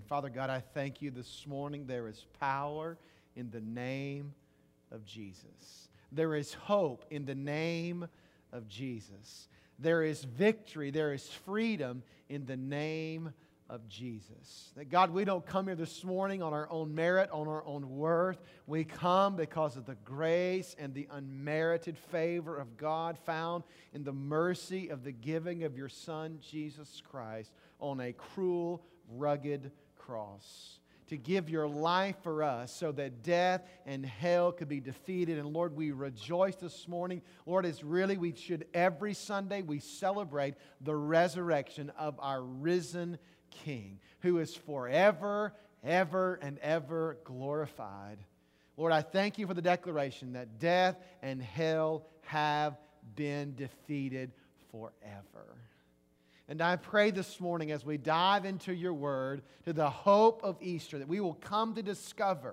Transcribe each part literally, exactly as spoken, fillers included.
Father God, I thank you this morning. There is power in the name of Jesus. There is hope in the name of Jesus. There is victory, there is freedom in the name of Jesus. That God, we don't come here this morning on our own merit, on our own worth. We come because of the grace and the unmerited favor of God found in the mercy of the giving of your Son, Jesus Christ, on a cruel, rugged cross, to give your life for us so that death and hell could be defeated. And Lord, we rejoice this morning. Lord, it's really, we should every Sunday we celebrate the resurrection of our risen King, who is forever, ever, and ever glorified. Lord, I thank you for the declaration that death and hell have been defeated forever. And I pray this morning as we dive into your word, to the hope of Easter, that we will come to discover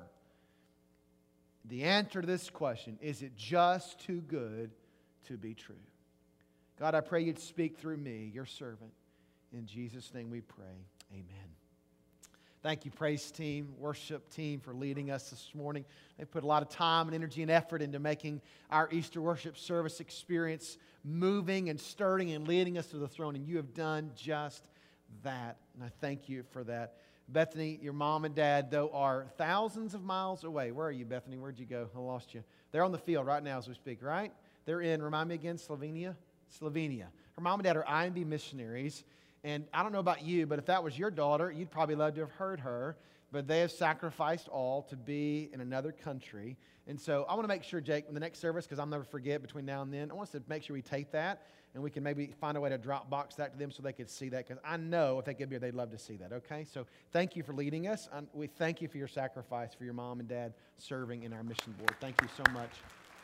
the answer to this question: is it just too good to be true? God, I pray you'd speak through me, your servant. In Jesus' name we pray. Amen. Thank you, praise team, worship team, for leading us this morning. They put a lot of time and energy and effort into making our Easter worship service experience moving and stirring and leading us to the throne. And you have done just that. And I thank you for that. Bethany, your mom and dad, though, are thousands of miles away. Where are you, Bethany? Where'd you go? I lost you. They're on the field right now as we speak, right? They're in, remind me again, Slovenia? Slovenia. Her mom and dad are I M B missionaries. And I don't know about you, but if that was your daughter, you'd probably love to have heard her. But they have sacrificed all to be in another country. And so I want to make sure, Jake, in the next service, because I'll never forget between now and then, I want us to make sure we take that and we can maybe find a way to drop box that to them so they could see that. Because I know if they could be here, they'd love to see that, okay? So thank you for leading us. And we thank you for your sacrifice, for your mom and dad serving in our mission board. Thank you so much.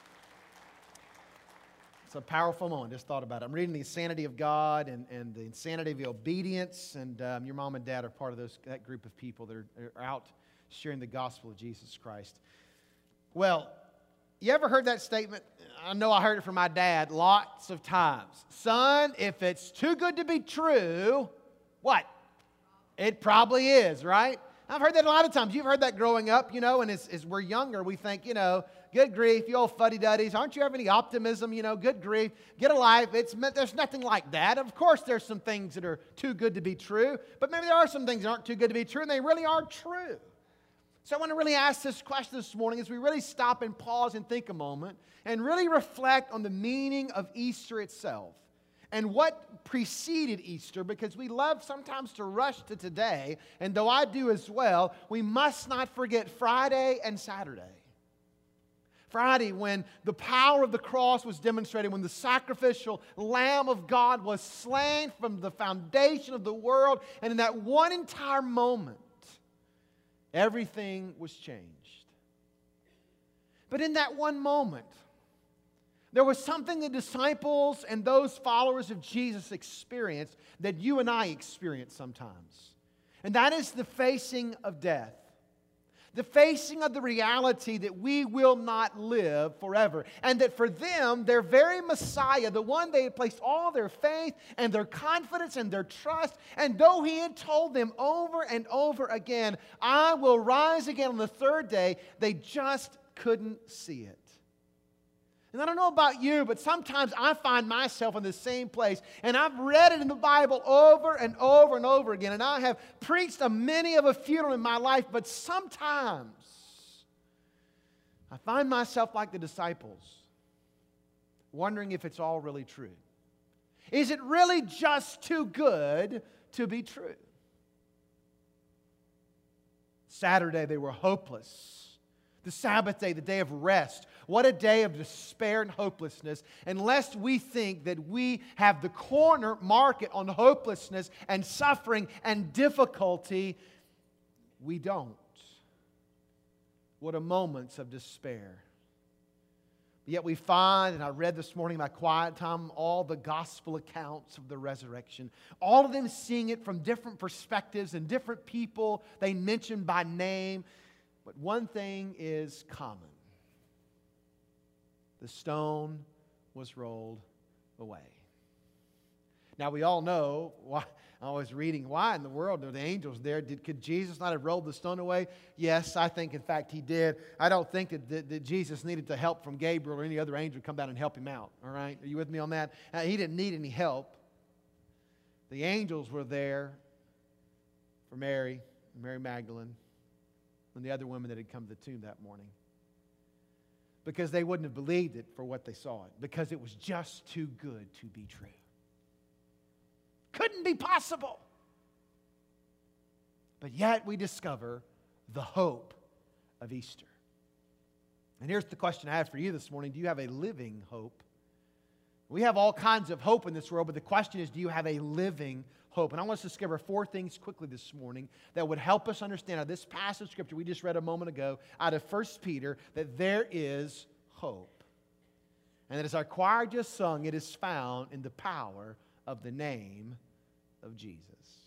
It's a powerful moment. Just thought about it. I'm reading The Insanity of God and, and The Insanity of Obedience. And um, your mom and dad are part of those, that group of people that are, are out sharing the gospel of Jesus Christ. Well, you ever heard that statement? I know I heard it from my dad lots of times. Son, if it's too good to be true, what? It probably is, right? I've heard that a lot of times. You've heard that growing up, you know, and as, as we're younger, we think, you know, good grief, you old fuddy-duddies. Aren't you have any optimism? You know, good grief, get a life. It's, there's nothing like that. Of course, there's some things that are too good to be true, but maybe there are some things that aren't too good to be true, and they really are true. So I want to really ask this question this morning as we really stop and pause and think a moment and really reflect on the meaning of Easter itself and what preceded Easter, because we love sometimes to rush to today, and though I do as well, we must not forget Friday and Saturday. Friday, when the power of the cross was demonstrated, when the sacrificial Lamb of God was slain from the foundation of the world, and in that one entire moment, everything was changed. But in that one moment, there was something the disciples and those followers of Jesus experienced that you and I experience sometimes. And that is the facing of death. The facing of the reality that we will not live forever. And that for them, their very Messiah, the one they had placed all their faith and their confidence and their trust, and though He had told them over and over again, I will rise again on the third day, they just couldn't see it. And I don't know about you, but sometimes I find myself in the same place. And I've read it in the Bible over and over and over again. And I have preached a many of a funeral in my life. But sometimes I find myself like the disciples, wondering if it's all really true. Is it really just too good to be true? Saturday, they were hopeless. The Sabbath day, the day of rest. What a day of despair and hopelessness. And lest we think that we have the corner market on hopelessness and suffering and difficulty, we don't. What a moments of despair. Yet we find, and I read this morning in my quiet time, all the gospel accounts of the resurrection. All of them seeing it from different perspectives and different people they mention by name. But one thing is common. The stone was rolled away. Now, we all know why. I was reading, why in the world are the angels there? Did, could Jesus not have rolled the stone away? Yes, I think, in fact, he did. I don't think that, that, that Jesus needed the help from Gabriel or any other angel to come down and help him out. All right? Are you with me on that? Uh, he didn't need any help. The angels were there for Mary, Mary Magdalene, and the other women that had come to the tomb that morning. Because they wouldn't have believed it for what they saw it. Because it was just too good to be true. Couldn't be possible. But yet we discover the hope of Easter. And here's the question I have for you this morning. Do you have a living hope? We have all kinds of hope in this world, but the question is, do you have a living hope? And I want us to discover four things quickly this morning that would help us understand out of this passage of Scripture we just read a moment ago out of First Peter, that there is hope. And that as our choir just sung, it is found in the power of the name of Jesus.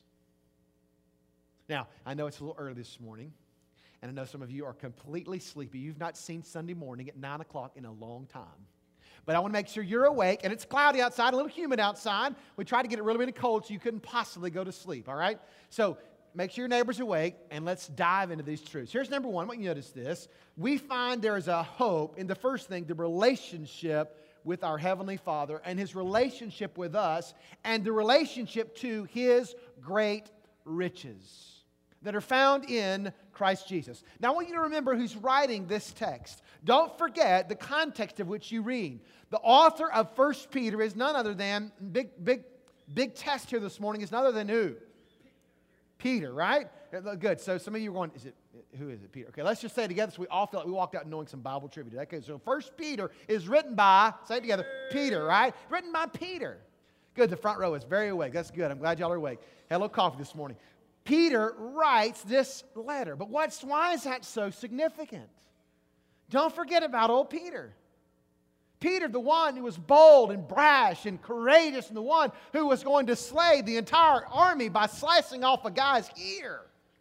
Now, I know it's a little early this morning, and I know some of you are completely sleepy. You've not seen Sunday morning at nine o'clock in a long time. But I want to make sure you're awake, and it's cloudy outside, a little humid outside. We tried to get it really, really cold so you couldn't possibly go to sleep, all right? So make sure your neighbor's awake, and let's dive into these truths. Here's number one. I want you to notice this. We find there is a hope in the first thing, the relationship with our Heavenly Father and His relationship with us and the relationship to His great riches that are found in Christ Jesus. Now, I want you to remember who's writing this text. Don't forget the context of which you read. The author of First Peter is none other than, big, big, big test here this morning, is none other than who? Peter, right? Good. So some of you are going, is it, who is it? Peter. Okay, let's just say it together so we all feel like we walked out knowing some Bible trivia. Okay, so First Peter is written by, say it together, Peter, right? Written by Peter. Good, the front row is very awake. That's good. I'm glad y'all are awake. Had a little coffee this morning. Peter writes this letter. But what's, why is that so significant? Don't forget about old Peter. Peter, the one who was bold and brash and courageous, and the one who was going to slay the entire army by slicing off a guy's ear.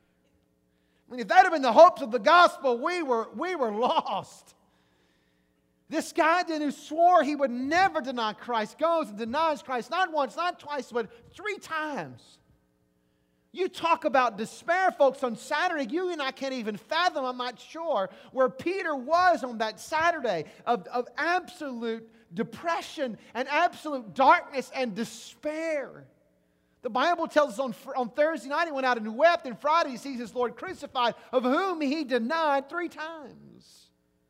I mean, if that had been the hopes of the gospel, we were, we were lost. This guy then who swore he would never deny Christ goes and denies Christ not once, not twice, but three times. You talk about despair, folks, on Saturday. You and I can't even fathom, I'm not sure, where Peter was on that Saturday of, of absolute depression and absolute darkness and despair. The Bible tells us on, on Thursday night he went out and wept, and Friday he sees his Lord crucified, of whom he denied three times.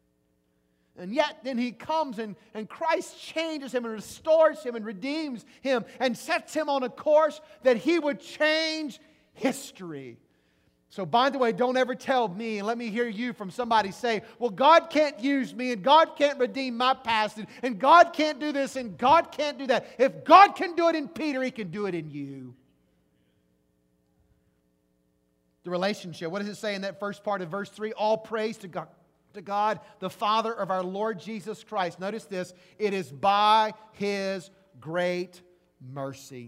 And yet then he comes and, and Christ changes him and restores him and redeems him and sets him on a course that he would change history. So by the way, don't ever tell me, and let me hear you from somebody say, well, God can't use me, and God can't redeem my past, and, and God can't do this, and God can't do that. If God can do it in Peter, He can do it in you. The relationship, what does it say in that first part of verse three? All praise to God, to God, the Father of our Lord Jesus Christ. Notice this, it is by His great mercy.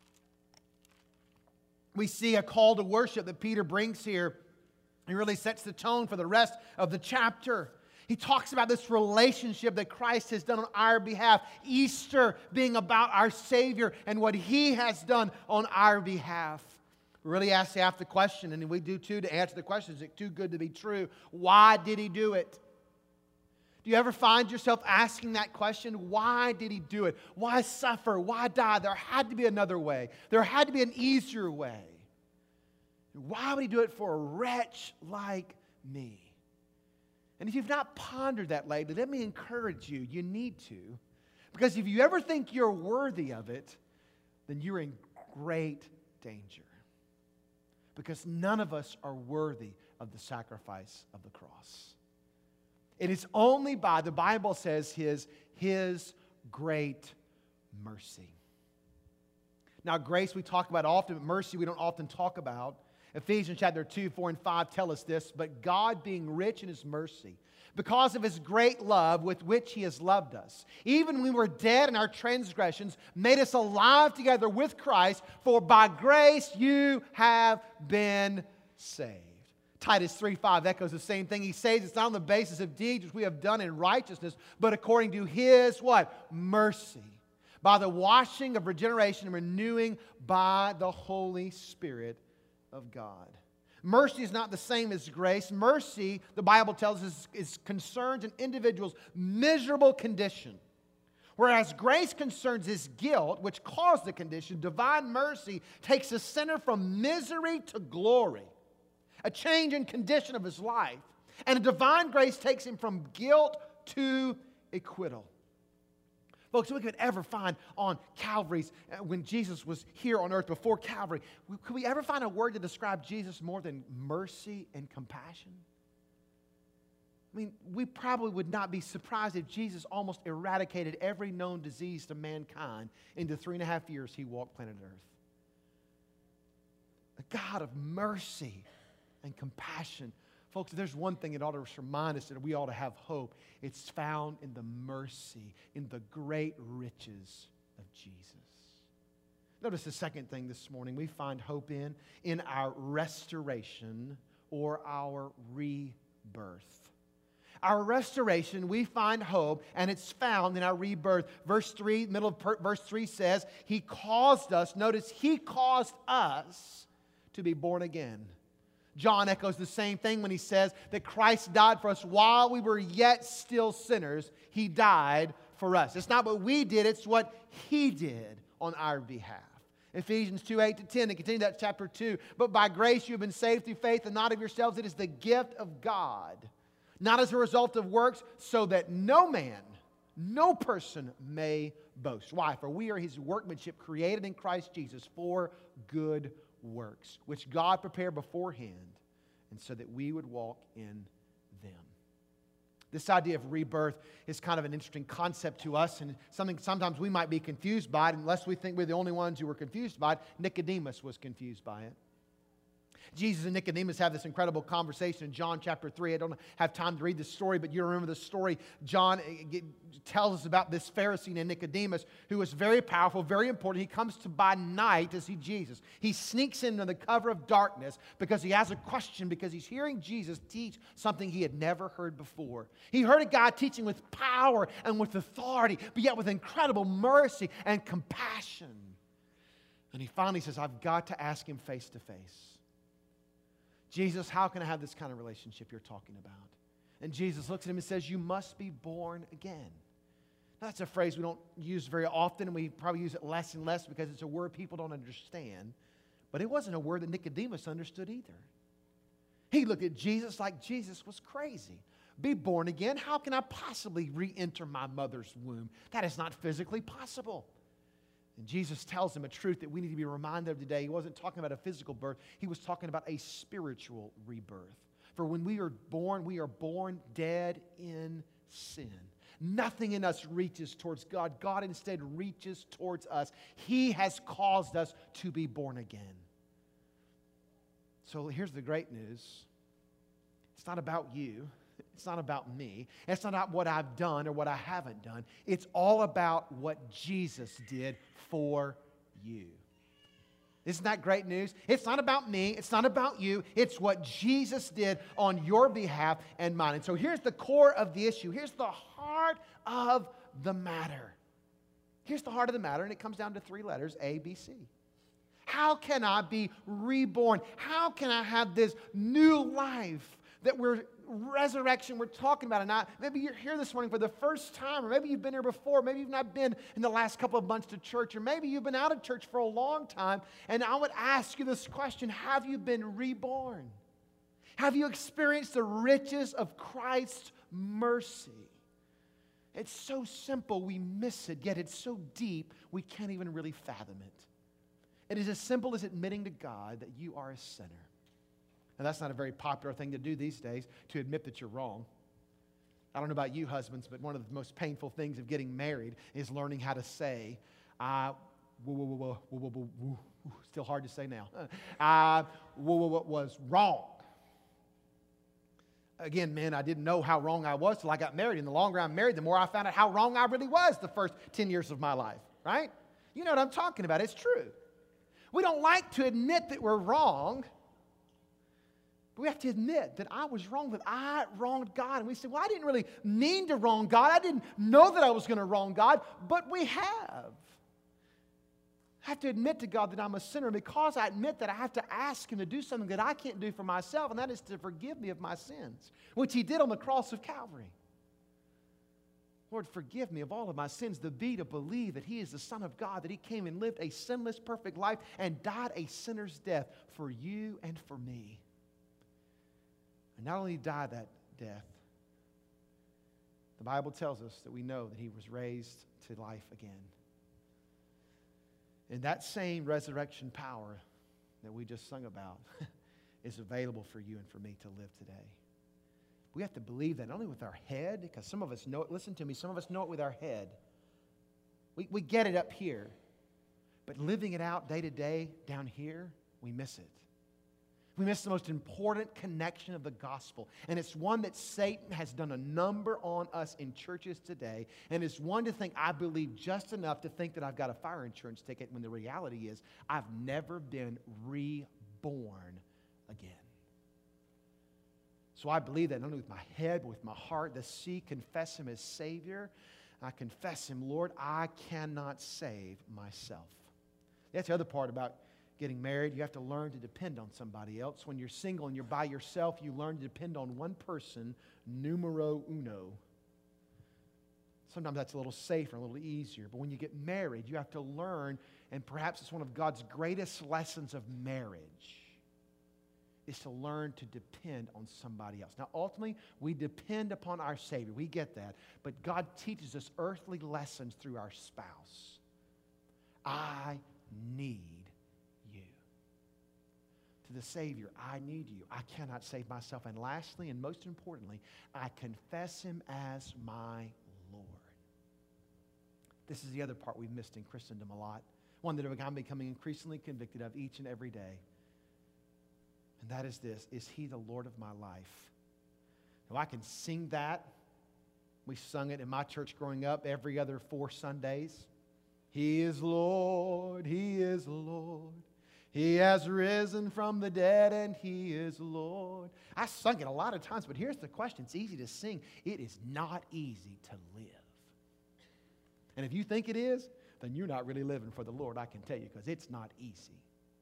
We see a call to worship that Peter brings here. He really sets the tone for the rest of the chapter. He talks about this relationship that Christ has done on our behalf. Easter being about our Savior and what He has done on our behalf. We really have to ask the question, and we do too, to answer the question, is it too good to be true? Why did He do it? Do you ever find yourself asking that question? Why did He do it? Why suffer? Why die? There had to be another way. There had to be an easier way. Why would He do it for a wretch like me? And if you've not pondered that lately, let me encourage you. You need to. Because if you ever think you're worthy of it, then you're in great danger. Because none of us are worthy of the sacrifice of the cross. It is only by, the Bible says, His, His great mercy. Now, grace we talk about often, but mercy we don't often talk about. Ephesians chapter two, four, and five tell us this. But God, being rich in His mercy, because of His great love with which He has loved us, even when we were dead in our transgressions, made us alive together with Christ, for by grace you have been saved. Titus three five echoes the same thing. He says it's not on the basis of deeds which we have done in righteousness, but according to His what? Mercy. by the washing of regeneration and renewing by the Holy Spirit of God. Mercy is not the same as grace. Mercy, the Bible tells us, is concerns an individual's miserable condition. Whereas grace concerns his guilt, which caused the condition, divine mercy takes a sinner from misery to glory, a change in condition of his life. And a divine grace takes him from guilt to acquittal. Folks, we could ever find on Calvary's, when Jesus was here on earth before Calvary, could we ever find a word to describe Jesus more than mercy and compassion? I mean, we probably would not be surprised if Jesus almost eradicated every known disease to mankind in the three and a half years he walked planet Earth. A God of mercy and compassion. Folks, if there's one thing that ought to remind us that we ought to have hope, it's found in the mercy, in the great riches of Jesus. Notice the second thing this morning we find hope in, in our restoration or our rebirth. Our restoration, we find hope, and it's found in our rebirth. Verse three, middle of per, verse three says, He caused us, notice, He caused us to be born again. John echoes the same thing when he says that Christ died for us while we were yet still sinners. He died for us. It's not what we did, it's what He did on our behalf. Ephesians two, eight to ten, and continue that chapter two. But by grace you have been saved through faith, and not of yourselves. It is the gift of God, not as a result of works, so that no man, no person may boast. Why? For we are His workmanship, created in Christ Jesus for good works, which God prepared beforehand, and so that we would walk in them. This idea of rebirth is kind of an interesting concept to us, and something sometimes we might be confused by it, unless we think we're the only ones who were confused by it. Nicodemus was confused by it. Jesus and Nicodemus have this incredible conversation in John chapter three. I don't have time to read the story, but you remember the story. John tells us about this Pharisee named Nicodemus who was very powerful, very important. He comes to by night to see Jesus. He sneaks in under the cover of darkness because he has a question, because he's hearing Jesus teach something he had never heard before. He heard a guy teaching with power and with authority, but yet with incredible mercy and compassion. And he finally says, I've got to ask him face to face. Jesus, how can I have this kind of relationship you're talking about? And Jesus looks at him and says, you must be born again. Now, that's a phrase we don't use very often, and we probably use it less and less because it's a word people don't understand. But it wasn't a word that Nicodemus understood either. He looked at Jesus like Jesus was crazy. Be born again? How can I possibly re-enter my mother's womb? That is not physically possible. And Jesus tells him a truth that we need to be reminded of today. He wasn't talking about a physical birth. He was talking about a spiritual rebirth. For when we are born, we are born dead in sin. Nothing in us reaches towards God. God instead reaches towards us. He has caused us to be born again. So here's the great news. It's not about you. It's not about me. It's not about what I've done or what I haven't done. It's all about what Jesus did for you. Isn't that great news? It's not about me. It's not about you. It's what Jesus did on your behalf and mine. And so here's the core of the issue. Here's the heart of the matter. Here's the heart of the matter, and it comes down to three letters, A, B, C. How can I be reborn? How can I have this new life that we're resurrection we're talking about? And I, maybe you're here this morning for the first time, or maybe you've been here before, maybe you've not been in the last couple of months to church, or maybe you've been out of church for a long time, and I would ask you this question: have you been reborn? Have you experienced the riches of Christ's mercy? It's so simple we miss it, yet it's so deep we can't even really fathom it. It is as simple as admitting to God that you are a sinner. And that's not a very popular thing to do these days, to admit that you're wrong. I don't know about you husbands, but one of the most painful things of getting married is learning how to say, I, woo, woo, woo, woo, woo, woo, woo, woo, still hard to say now, I woo, woo, woo, was wrong. Again, man, I didn't know how wrong I was till I got married. And the longer I'm married, the more I found out how wrong I really was the first ten years of my life, right? You know what I'm talking about. It's true. We don't like to admit that we're wrong. But we have to admit that I was wrong, that I wronged God. And we say, well, I didn't really mean to wrong God. I didn't know that I was going to wrong God, but we have. I have to admit to God that I'm a sinner. And because I admit that, I have to ask Him to do something that I can't do for myself, and that is to forgive me of my sins, which He did on the cross of Calvary. Lord, forgive me of all of my sins. The be to believe that He is the Son of God, that He came and lived a sinless, perfect life and died a sinner's death for you and for me. And not only died that death, the Bible tells us that we know that He was raised to life again. And that same resurrection power that we just sung about is available for you and for me to live today. We have to believe that not only with our head, because some of us know it, listen to me, some of us know it with our head. We, we get it up here. But living it out day to day down here, we miss it. We miss the most important connection of the gospel. And it's one that Satan has done a number on us in churches today. And it's one to think I believe just enough to think that I've got a fire insurance ticket, when the reality is I've never been reborn again. So I believe that not only with my head, but with my heart, to see, confess Him as Savior. I confess Him, Lord, I cannot save myself. That's the other part about getting married. You have to learn to depend on somebody else. When you're single and you're by yourself, you learn to depend on one person, numero uno. Sometimes that's a little safer, a little easier. But when you get married, you have to learn, and perhaps it's one of God's greatest lessons of marriage, is to learn to depend on somebody else. Now, ultimately, we depend upon our Savior. We get that. But God teaches us earthly lessons through our spouse. I need you. To the Savior, I need you. I cannot save myself. And lastly, and most importantly, I confess Him as my Lord. This is the other part we've missed in Christendom a lot. One that I'm becoming increasingly convicted of each and every day. And that is this: is He the Lord of my life? Now, I can sing that. We sung it in my church growing up every other four Sundays. He is Lord, He is Lord. He has risen from the dead, and He is Lord. I sung it a lot of times, but here's the question. It's easy to sing. It is not easy to live. And if you think it is, then you're not really living for the Lord, I can tell you, because it's not easy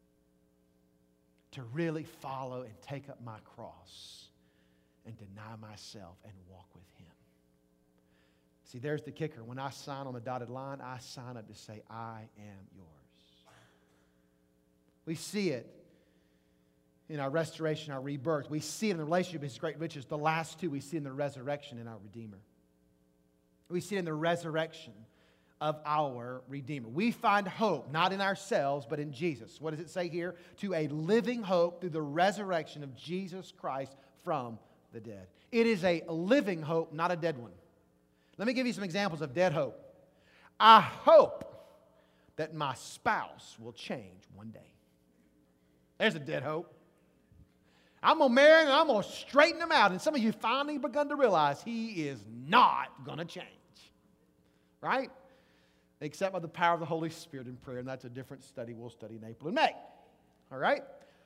to really follow and take up my cross and deny myself and walk with Him. See, there's the kicker. When I sign on the dotted line, I sign up to say, I am yours. We see it in our restoration, our rebirth. We see it in the relationship with His great riches. The last two we see in the resurrection in our Redeemer. We see it in the resurrection of our Redeemer. We find hope, not in ourselves, but in Jesus. What does it say here? To a living hope through the resurrection of Jesus Christ from the dead. It is a living hope, not a dead one. Let me give you some examples of dead hope. I hope that my spouse will change one day. There's a dead hope. I'm going to marry him and I'm going to straighten him out. And some of you finally begun to realize he is not going to change. Right? Except by the power of the Holy Spirit in prayer. And that's a different study we'll study in April and May. All right?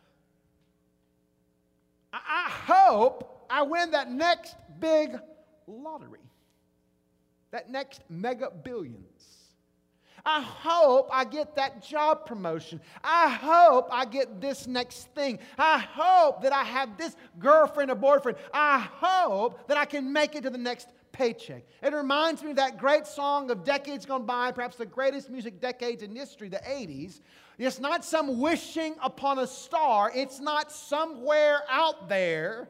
I, I hope I win that next big lottery. That next mega billions. I hope I get that job promotion. I hope I get this next thing. I hope that I have this girlfriend or boyfriend. I hope that I can make it to the next paycheck. It reminds me of that great song of decades gone by, perhaps the greatest music decades in history, the eighties. It's not some wishing upon a star. It's not somewhere out there.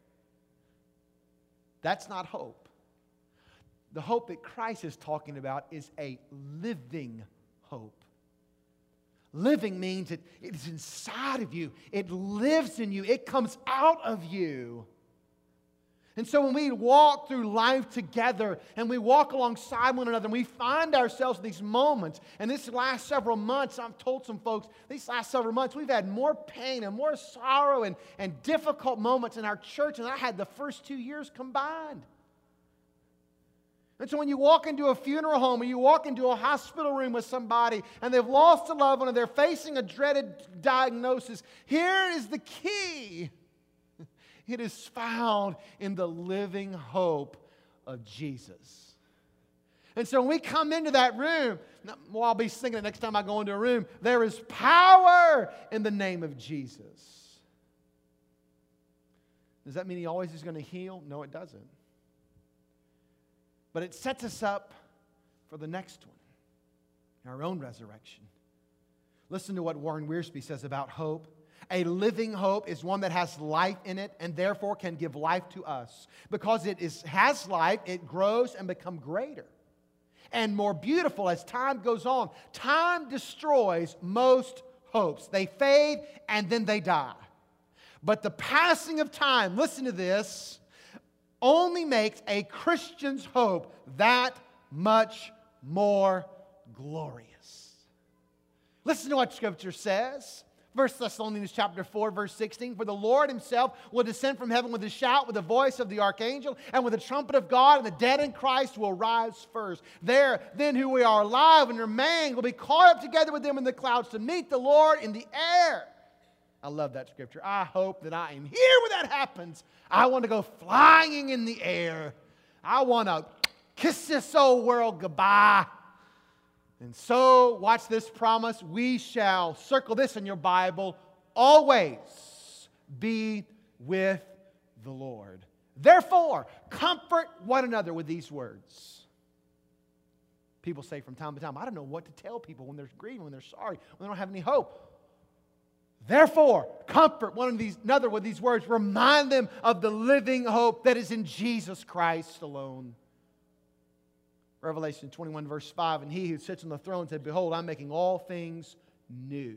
That's not hope. The hope that Christ is talking about is a living hope. Living means it, it is inside of you. It lives in you. It comes out of you. And so when we walk through life together and we walk alongside one another and we find ourselves in these moments, and this last several months, I've told some folks, these last several months, we've had more pain and more sorrow and, and difficult moments in our church than I had the first two years combined. And so when you walk into a funeral home or you walk into a hospital room with somebody and they've lost a loved one and they're facing a dreaded diagnosis, here is the key. It is found in the living hope of Jesus. And so when we come into that room, well, I'll be singing it next time I go into a room, there is power in the name of Jesus. Does that mean He always is going to heal? No, it doesn't. But it sets us up for the next one, our own resurrection. Listen to what Warren Wiersbe says about hope. A living hope is one that has life in it and therefore can give life to us. Because it is, has life, it grows and becomes greater and more beautiful as time goes on. Time destroys most hopes. They fade and then they die. But the passing of time, listen to this, only makes a Christian's hope that much more glorious. Listen to what Scripture says. First Thessalonians chapter four, verse sixteen. For the Lord Himself will descend from heaven with a shout, with the voice of the archangel, and with the trumpet of God, and the dead in Christ will rise first. There, then, who we are alive and remain will be caught up together with them in the clouds to meet the Lord in the air. I love that Scripture. I hope that I am here when that happens. I want to go flying in the air. I want to kiss this old world goodbye. And so, watch this promise. We shall, circle this in your Bible, always be with the Lord. Therefore, comfort one another with these words. People say from time to time, I don't know what to tell people when they're grieving, when they're sorry, when they don't have any hope. Therefore, comfort one another with these words. Remind them of the living hope that is in Jesus Christ alone. Revelation twenty-one, verse five, and He who sits on the throne said, Behold, I'm making all things new.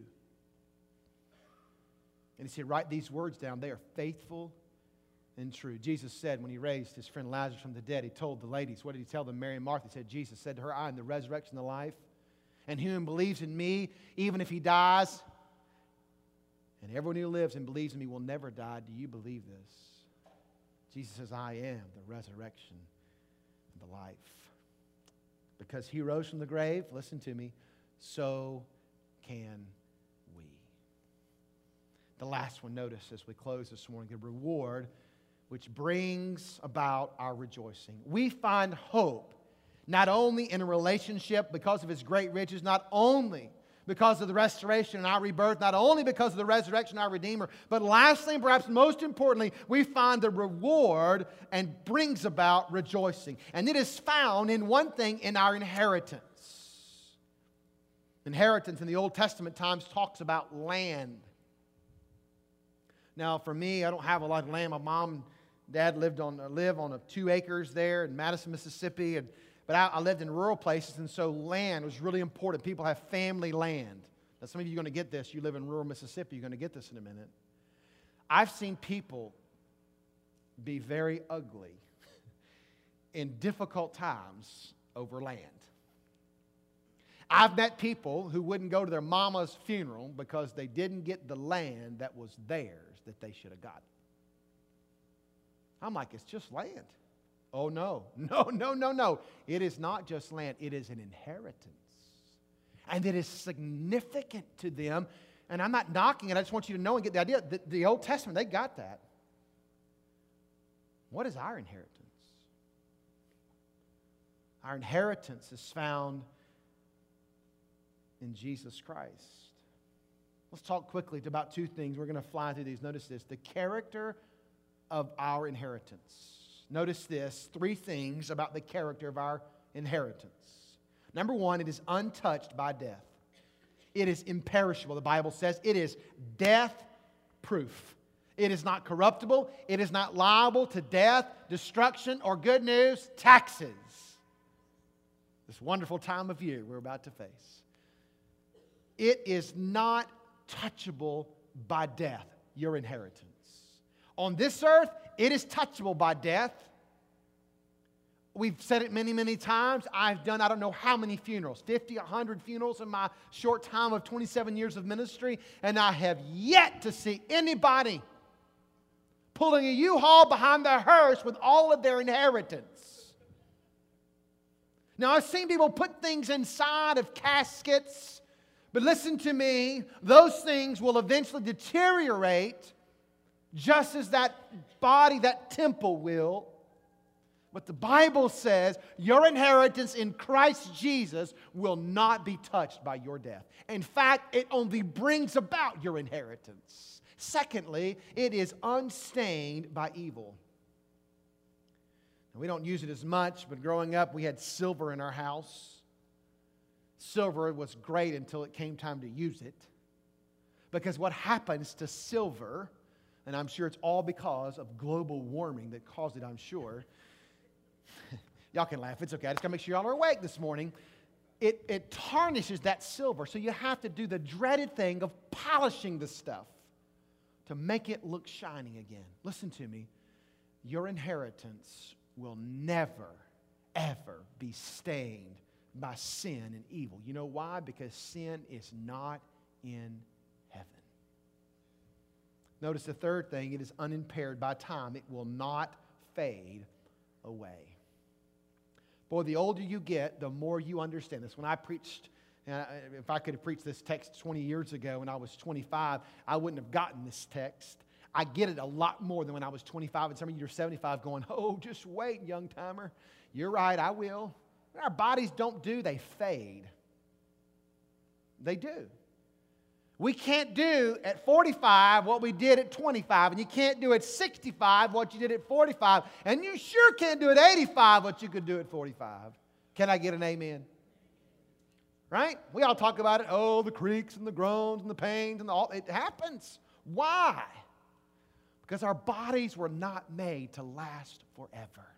And He said, write these words down. They are faithful and true. Jesus said when He raised His friend Lazarus from the dead, He told the ladies, what did He tell them? Mary and Martha, He said, Jesus said to her, I am the resurrection and the life. And whoever believes in Me, even if he dies, and everyone who lives and believes in Me will never die. Do you believe this? Jesus says, I am the resurrection and the life. Because He rose from the grave, listen to me, so can we. The last one, notice as we close this morning, the reward which brings about our rejoicing. We find hope not only in a relationship because of His great riches, not only because of the restoration and our rebirth, not only because of the resurrection of our Redeemer, but lastly and perhaps most importantly, we find the reward and brings about rejoicing. And it is found in one thing, in our inheritance. Inheritance in the Old Testament times talks about land. Now for me, I don't have a lot of land. My mom and dad lived on, live on a two acres there in Madison, Mississippi, and But I, I lived in rural places, and so land was really important. People have family land. Now, some of you are going to get this. You live in rural Mississippi. You're going to get this in a minute. I've seen people be very ugly in difficult times over land. I've met people who wouldn't go to their mama's funeral because they didn't get the land that was theirs that they should have gotten. I'm like, it's just land. Oh, no. No, no, no, no. It is not just land. It is an inheritance. And it is significant to them. And I'm not knocking it. I just want you to know and get the idea. The, the Old Testament, they got that. What is our inheritance? Our inheritance is found in Jesus Christ. Let's talk quickly about two things. We're going to fly through these. Notice this. The character of our inheritance. Notice this, three things about the character of our inheritance. Number one, it is untouched by death. It is imperishable. The Bible says it is death-proof. It is not corruptible. It is not liable to death, destruction, or good news, taxes. This wonderful time of year we're about to face. It is not touchable by death, your inheritance. On this earth, it is touchable by death. We've said it many, many times. I've done I don't know how many funerals, fifty, one hundred funerals in my short time of twenty-seven years of ministry, and I have yet to see anybody pulling a U-Haul behind their hearse with all of their inheritance. Now, I've seen people put things inside of caskets, but listen to me, those things will eventually deteriorate just as that body, that temple will. But the Bible says your inheritance in Christ Jesus will not be touched by your death. In fact, it only brings about your inheritance. Secondly, it is unstained by evil. Now, we don't use it as much, but growing up, we had silver in our house. Silver was great until it came time to use it. Because what happens to silver, and I'm sure it's all because of global warming that caused it, I'm sure. Y'all can laugh. It's okay. I just got to make sure y'all are awake this morning. It, it tarnishes that silver. So you have to do the dreaded thing of polishing the stuff to make it look shiny again. Listen to me. Your inheritance will never, ever be stained by sin and evil. You know why? Because sin is not in heaven. Notice the third thing. It is unimpaired by time. It will not fade away. Boy, the older you get, the more you understand this. When I preached, if I could have preached this text twenty years ago when I was twenty-five, I wouldn't have gotten this text. I get it a lot more than when I was twenty-five, and some of you are seventy-five going, oh, just wait, young timer. You're right, I will. Our bodies don't do, they fade. They do. We can't do at forty-five what we did at twenty-five, and you can't do at sixty-five what you did at forty-five, and you sure can't do at eighty-five what you could do at forty-five. Can I get an amen? Right? We all talk about it. Oh, the creaks and the groans and the pains and the all. It happens. Why? Because our bodies were not made to last forever.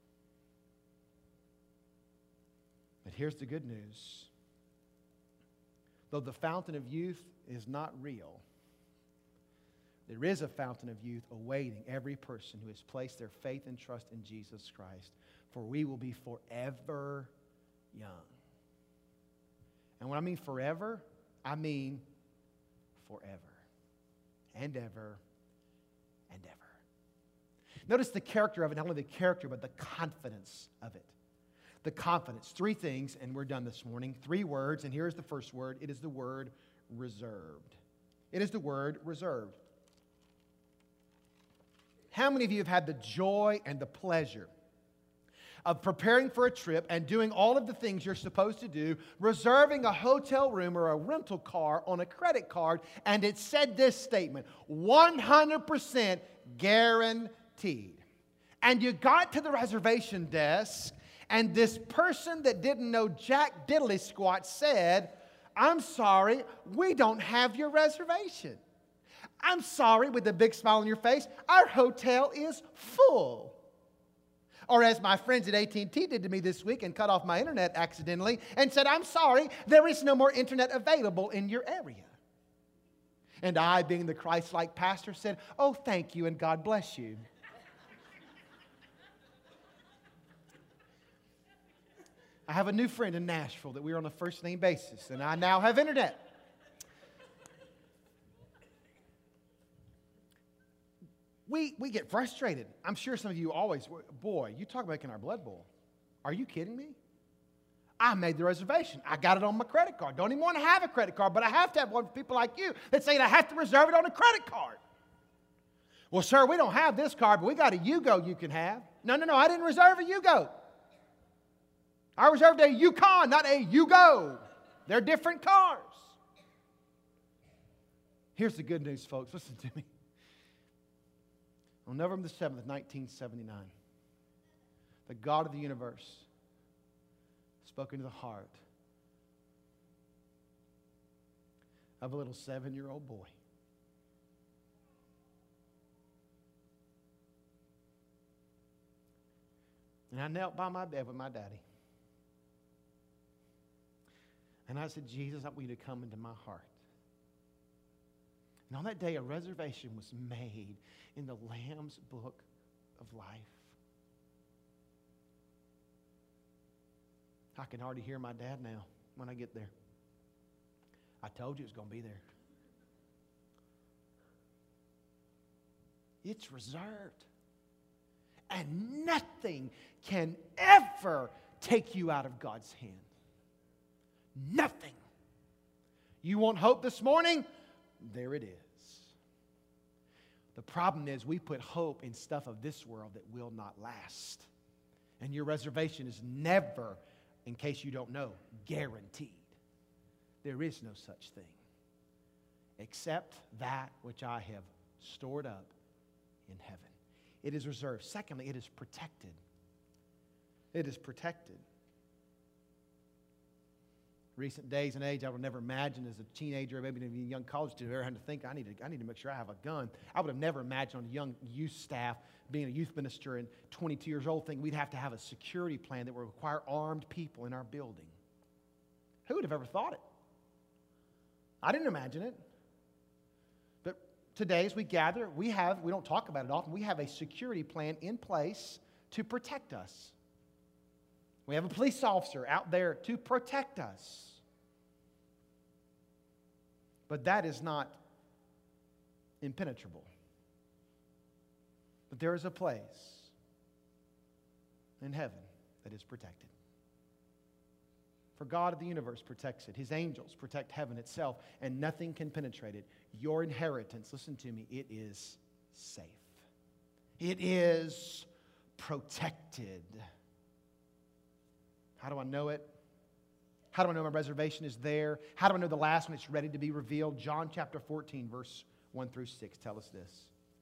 But here's the good news. Though the fountain of youth is not real, there is a fountain of youth awaiting every person who has placed their faith and trust in Jesus Christ, for we will be forever young. And when I mean forever, I mean forever and ever and ever. Notice the character of it, not only the character, but the confidence of it. The confidence. Three things, and we're done this morning. Three words, and here's the first word. It is the word reserved. It is the word reserved. How many of you have had the joy and the pleasure of preparing for a trip and doing all of the things you're supposed to do, reserving a hotel room or a rental car on a credit card, and it said this statement, one hundred percent guaranteed. And you got to the reservation desk, and this person that didn't know jack diddly squat said, I'm sorry, we don't have your reservation. I'm sorry, with a big smile on your face, our hotel is full. Or as my friends at A T and T did to me this week and cut off my internet accidentally and said, I'm sorry, there is no more internet available in your area. And I, being the Christ-like pastor, said, oh, thank you and God bless you. I have a new friend in Nashville that we're on a first-name basis, and I now have internet. We, we get frustrated. I'm sure some of you always, boy, you talk about making our blood boil. Are you kidding me? I made the reservation. I got it on my credit card. Don't even want to have a credit card, but I have to have one for people like you that say I have to reserve it on a credit card. Well, sir, we don't have this card, but we got a Yugo you can have. No, no, no, I didn't reserve a Yugo. I reserved a Yukon, not a Yugo. They're different cars. Here's the good news, folks. Listen to me. On November the seventh, nineteen seventy-nine, the God of the universe spoke into the heart of a little seven-year-old boy. And I knelt by my bed with my daddy. And I said, Jesus, I want you to come into my heart. And on that day, a reservation was made in the Lamb's Book of Life. I can already hear my dad now when I get there. I told you it was going to be there. It's reserved. And nothing can ever take you out of God's hand. Nothing. You want hope this morning? There it is. The problem is we put hope in stuff of this world that will not last. And your reservation is never, in case you don't know, guaranteed. There is no such thing except that which I have stored up in heaven. It is reserved. Secondly, it is protected. It is protected. Recent days and age, I would never imagine as a teenager, maybe a young college student, ever had to think, I need to, I need to make sure I have a gun. I would have never imagined on a young youth staff, being a youth minister and twenty-two years old, thinking we'd have to have a security plan that would require armed people in our building. Who would have ever thought it? I didn't imagine it. But today, as we gather, we have, we don't talk about it often, we have a security plan in place to protect us. We have a police officer out there to protect us. But that is not impenetrable. But there is a place in heaven that is protected. For God of the universe protects it. His angels protect heaven itself, and nothing can penetrate it. Your inheritance, listen to me, it is safe. It is protected. How do I know it? How do I know my reservation is there? How do I know the last one is ready to be revealed? John chapter fourteen, verse one through six tell us this.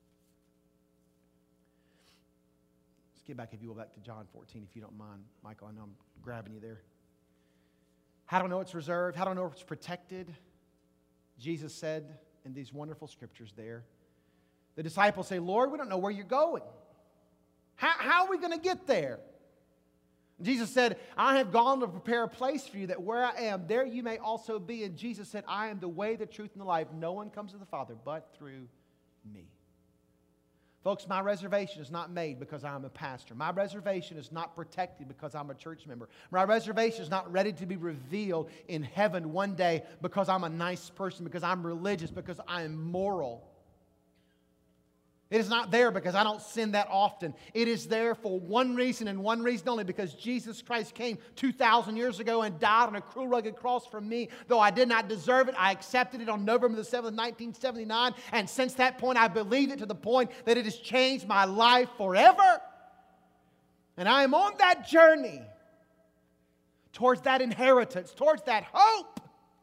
Let's get back, if you will, back to John fourteen, if you don't mind, Michael. I know I'm grabbing you there. How do I know it's reserved? How do I know it's protected? Jesus said in these wonderful scriptures there, the disciples say, Lord, we don't know where you're going. How, how are we going to get there? Jesus said, I have gone to prepare a place for you, that where I am, there you may also be. And Jesus said, I am the way, the truth, and the life. No one comes to the Father but through me. Folks, my reservation is not made because I'm a pastor. My reservation is not protected because I'm a church member. My reservation is not ready to be revealed in heaven one day because I'm a nice person, because I'm religious, because I am moral. It is not there because I don't sin that often. It is there for one reason and one reason only, because Jesus Christ came two thousand years ago and died on a cruel, rugged cross for me. Though I did not deserve it, I accepted it on November the seventh, nineteen seventy-nine. And since that point, I believed it to the point that it has changed my life forever. And I am on that journey towards that inheritance, towards that hope.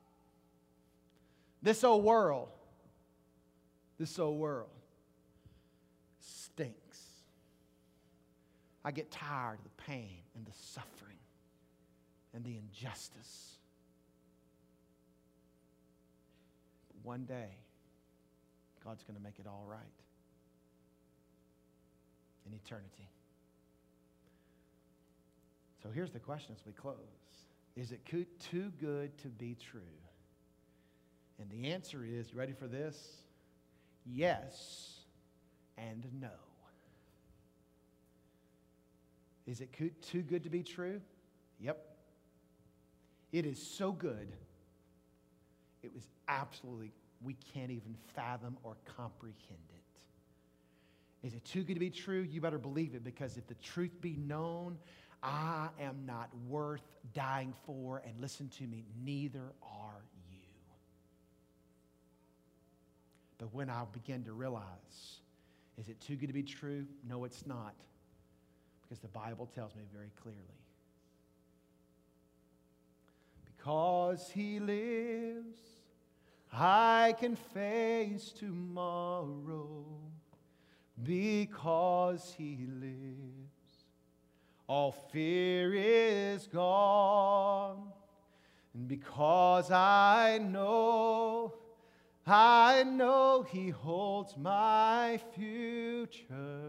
This old world, this old world stinks. I get tired of the pain and the suffering and the injustice. But one day, God's going to make it all right. In eternity. So here's the question as we close. Is it too good to be true? And the answer is, you ready for this? Yes and no. Is it too good to be true? Yep. It is so good, it was absolutely, we can't even fathom or comprehend it. Is it too good to be true? You better believe it, because if the truth be known, I am not worth dying for, and listen to me, neither are you. But when I begin to realize, is it too good to be true? No, it's not. Because the Bible tells me very clearly. Because He lives, I can face tomorrow. Because He lives, all fear is gone. And because I know, I know He holds my future.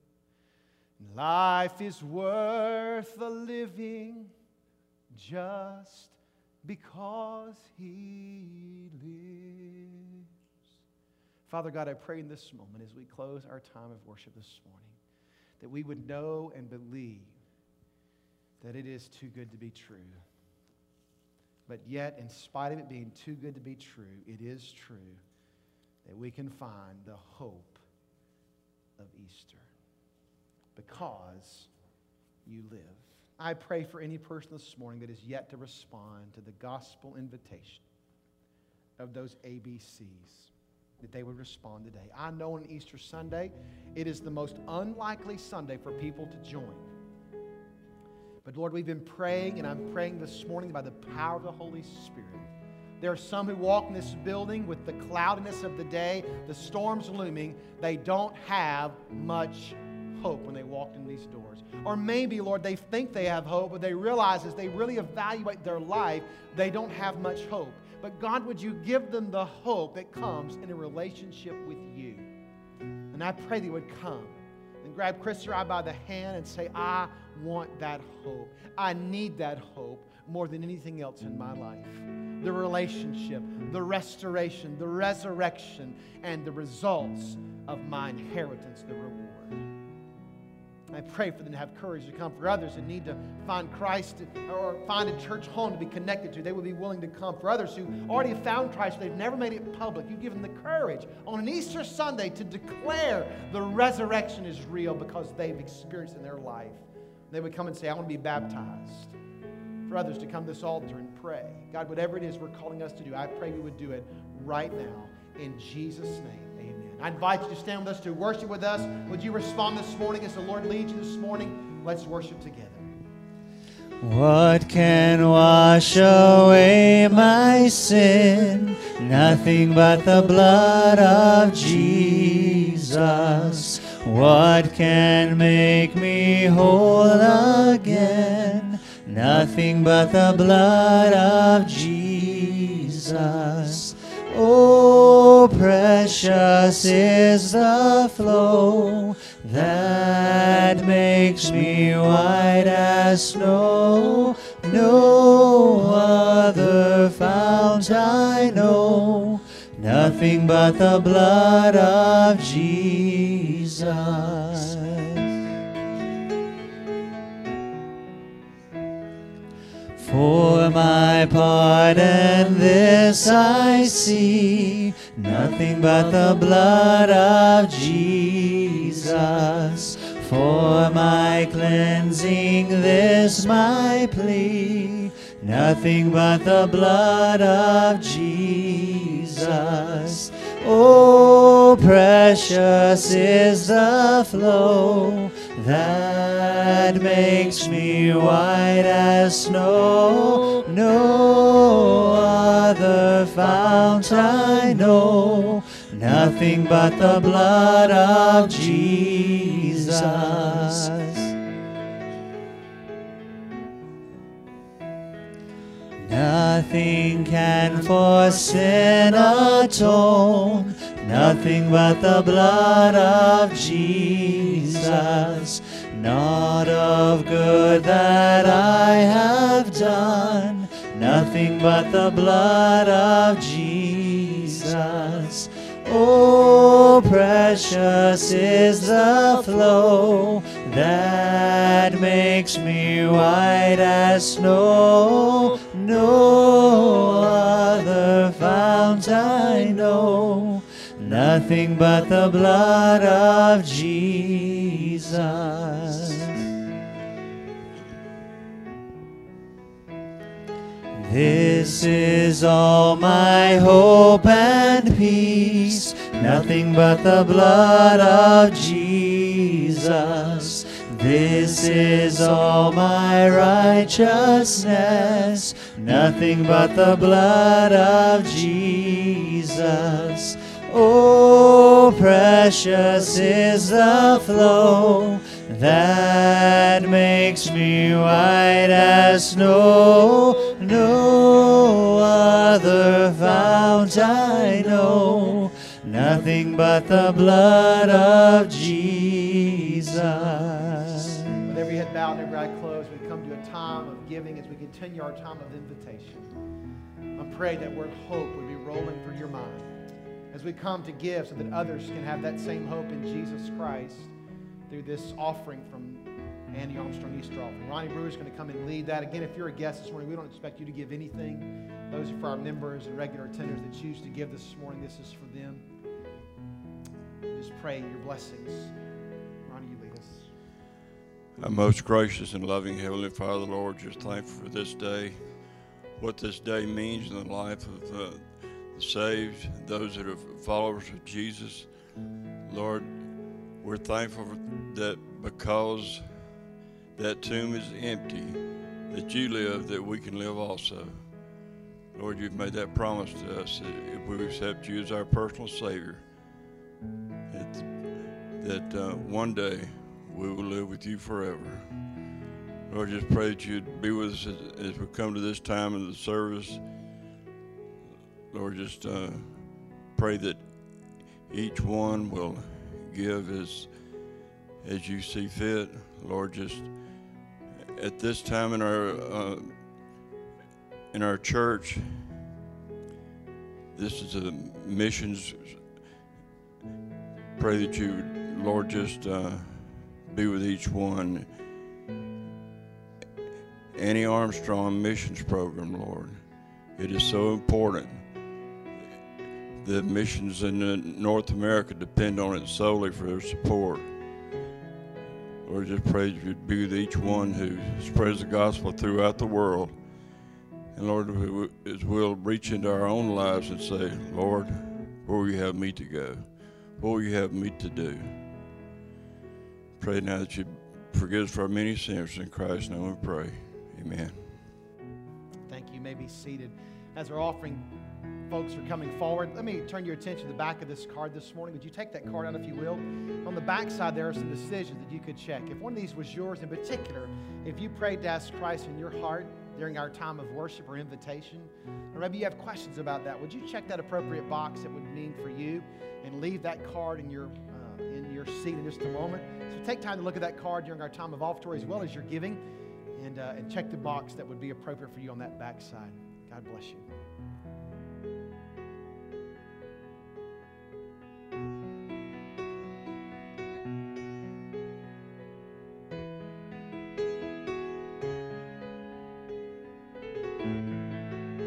Life is worth the living just because He lives. Father God, I pray in this moment as we close our time of worship this morning that we would know and believe that it is too good to be true. But yet, in spite of it being too good to be true, it is true that we can find the hope of Easter. Because you live. I pray for any person this morning that is yet to respond to the gospel invitation of those A B Cs, that they would respond today. I know on Easter Sunday, it is the most unlikely Sunday for people to join. But Lord, we've been praying, and I'm praying this morning by the power of the Holy Spirit. There are some who walk in this building with the cloudiness of the day, the storms looming. They don't have much hope when they walk in these doors. Or maybe, Lord, they think they have hope, but they realize as they really evaluate their life, they don't have much hope. But God, would you give them the hope that comes in a relationship with you? And I pray that you would come and grab Chris or I by the hand and say, I want that hope. I need that hope more than anything else in my life. The relationship, the restoration, the resurrection, and the results of my inheritance, the reward. I pray for them to have courage to come. For others that need to find Christ or find a church home to be connected to, they will be willing to come. For others who already have found Christ, they've never made it public, you give them the courage on an Easter Sunday to declare the resurrection is real because they've experienced it in their life. They would come and say, I want to be baptized. For others to come to this altar and pray. God, whatever it is we're calling us to do, I pray we would do it right now. In Jesus' name. I invite you to stand with us, to worship with us. Would you respond this morning as the Lord leads you this morning? Let's worship together. What can wash away my sin? Nothing but the blood of Jesus. What can make me whole again? Nothing but the blood of Jesus. Oh, precious is the flow that makes me white as snow. No other fount I know, nothing but the blood of Jesus. For my pardon this I see, nothing but the blood of Jesus. For my cleansing this my plea, nothing but the blood of Jesus. Oh, precious is the flow that makes me white as snow. No other fount I know, nothing but the blood of Jesus. Nothing can for sin atone, nothing but the blood of Jesus. Not of good that I have done, nothing but the blood of Jesus. Oh, precious is the flow that makes me white as snow. No other fount I know, nothing but the blood of Jesus. This is all my hope and peace, nothing but the blood of Jesus. This is all my righteousness, nothing but the blood of Jesus. Oh, precious is the flow that makes me white as snow. No other fount I know, nothing but the blood of Jesus. With every head bowed and every eye closed, we come to a time of giving as we continue our time of invitation. I pray that word hope would be rolling through your mind as we come to give so that others can have that same hope in Jesus Christ through this offering from Andy Armstrong Easter offering. Ronnie Brewer is going to come and lead that. Again, if you're a guest this morning, we don't expect you to give anything. Those are for our members and regular attenders that choose to give this morning. This is for them. Just pray your blessings. Ronnie, you lead us. Our most gracious and loving Heavenly Father, Lord, just thankful for this day, what this day means in the life of uh, the saved, those that are followers of Jesus. Lord, we're thankful that because that tomb is empty, that you live, that we can live also. Lord, you've made that promise to us that if we accept you as our personal Savior, that, that uh, one day we will live with you forever. Lord, just pray that you'd be with us as, as we come to this time of the service. Lord, just uh, pray that each one will give as, as you see fit. Lord, just at this time in our uh, in our church, this is a missions. Pray that you, Lord, just uh, be with each one. Annie Armstrong Missions Program, Lord, it is so important. The missions in North America depend on it solely for their support. Lord, just pray that you'd be with each one who spreads the gospel throughout the world. And Lord, as we'll reach into our own lives and say, Lord, where will you have me to go? What will you have me to do? Pray now that you forgive us for our many sins. In Christ's name we pray. Amen. Thank you. You may be seated. As our offering folks are coming forward, let me turn your attention to the back of this card this morning. Would you take that card out if you will? On the back side, there are some decisions that you could check. If one of these was yours in particular, if you prayed to ask Christ in your heart during our time of worship or invitation, or maybe you have questions about that, would you check that appropriate box that would mean for you and leave that card in your uh, in your seat in just a moment? So take time to look at that card during our time of offertory as well as your giving, and, uh, and check the box that would be appropriate for you on that back side. God bless you.